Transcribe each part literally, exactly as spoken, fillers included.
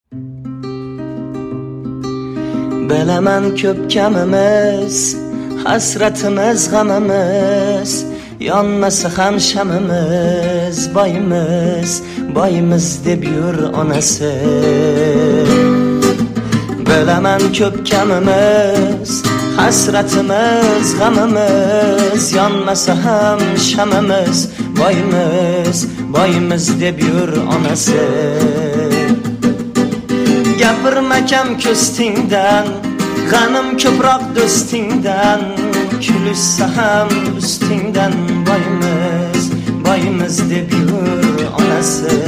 Bilaman ko'p kamimiz, hasratimiz g'amimiz, yonmasa ham shamimiz, boyimiz, boyimiz deb yur onasi. Bilaman ko'p kamimiz, hasratimiz g'amimiz, yonmasa ham shamimiz, boyimiz, boyimiz deb yur onasi. Gapirmakam ko'stingdan, g'anim ko'proq do'stingdan, kulishsa ham ustingdan, boyimiz, boyimiz deb yur onasi.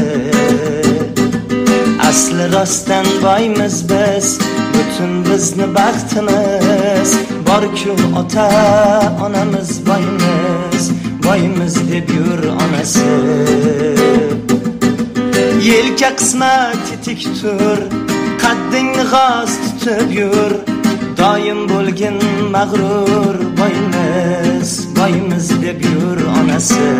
Asli rostdan boyimiz biz, butun bizni baxtimiz, bor-ku ota onamiz, boyimiz, boyimiz deb yur onasi. Yelka qismat tik tur, qaddingni g'oz tutib yur, doim bo'lgin mag'rur, boyimiz, boyimiz deb yur onasi.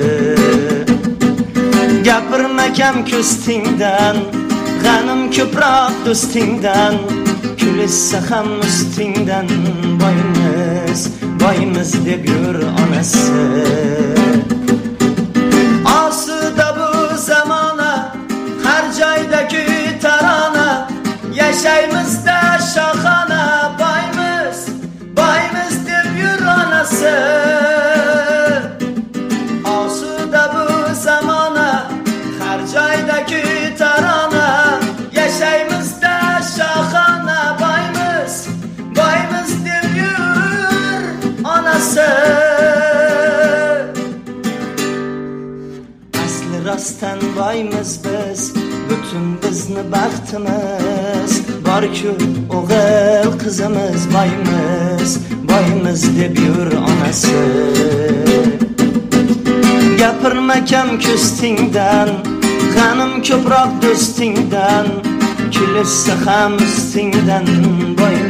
Gapirmakam ko'stingdan, g'anim ko'proq do'stingdan, kulishsa ham ustingdan, boyimiz, boyimiz deb yur onasi. Osuda bu zamona, har joydagi tarona, yashaymizda shohona, boyimiz, boyimiz deb yur onasi. Osuda bu zamona, har joydagi tarona, yashaymizda shohona, boyimiz, boyimiz deb yur onasi. Asli rostdan boyimiz biz, butun bizni baxtimiz, bor-ku o'g'il qizimiz, boyimiz, boyimiz deb yur onasi. Gapirmakam ko'stingdan, g'anim ko'proq do'stingdan, kulishsa ham ustingdan, boyimiz,